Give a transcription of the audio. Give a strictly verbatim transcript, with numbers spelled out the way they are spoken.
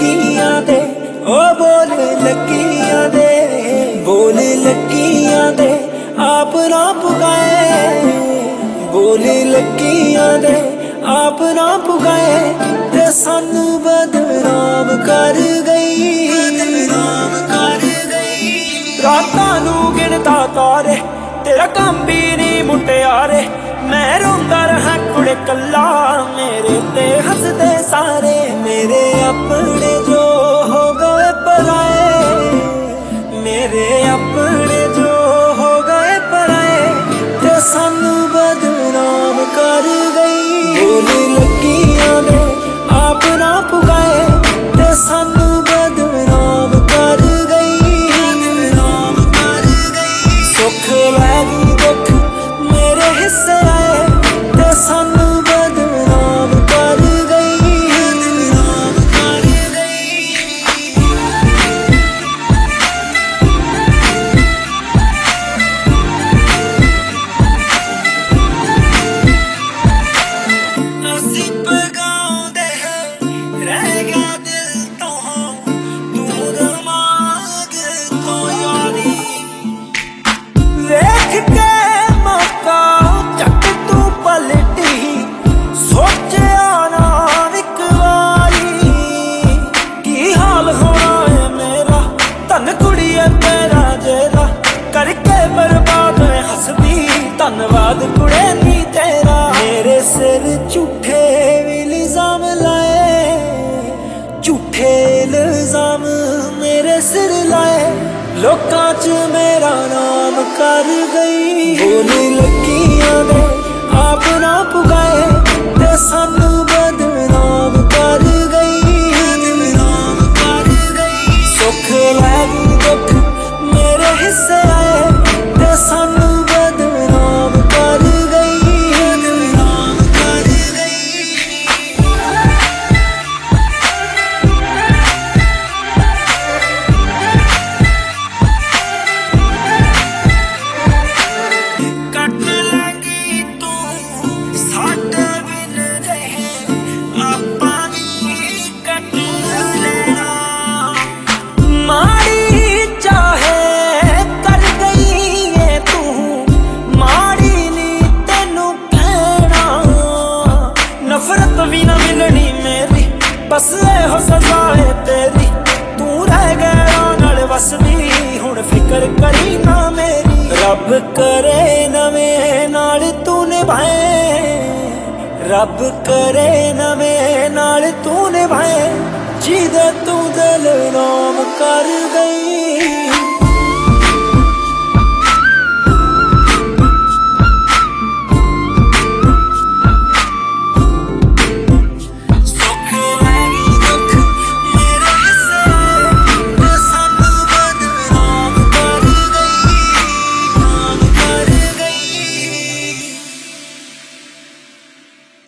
लगियां दे ओ बोल लगियां दे, बोल लगियां दे आप ना पुगाए, बोल लगियां दे आप ना पुगाए ते सानू बदनाम कर गई, बदनाम कर गई। रातां नू गिनदा तारे तेरा काम भी नहीं मुटियारे, मैं रोंदा रहा कुड़े कल्ला मेरे ते हसदे सारे, मेरे अपने जो हो गए पराए, मेरे अपने जो हो गए पराए ते सानू बदनाम कर गई। बोल लगियां ने आप ना पुगाए ते सानू बदनाम कर गई, बदनाम कर गई। सुख लैगी दुख मेरे हिस्से आए ते सानू बदनाम कर गई, बदनाम कर गई। असीं पगाउंदे रह गया दिल तो तू दिमाग तो यारी, देख के मौका झट तू पलटी सोचिया ना इक वारी, की हाल होना है मेरा धन कुड़िए तेरा जेरा, करके बर्बाद हसदी धन्नवाद कुड़े नी तेरा। मेरे सिर झूठे इल्जाम लाए, झूठे इल्जाम मेरे सिर लाए, लोकां च मेरा नाम कर गई। बोल लगियां ने आप ना पुगाए ते सानू बदनाम कर गई, बदनाम कर गई। सुख लैगी दुख मेरे हिस्से आए ते सानू बदनाम कर गई, बदनाम कर गई। कट लगी तू साडे बिन रहे आपां नी कट लेना, माड़ी चाहे कर गई है तू माड़ी नी तेनू कहना, नफरत भी ना मिलनी मेरी बस एहो सजा है तेरी, तू रह गया नाल बस भी हुण फिकर करी ना मेरी। रब करे नवें नाल तू निभाए, रब करे नवें नाल तू निभाए, जिदे तू दिल नाम कर गई।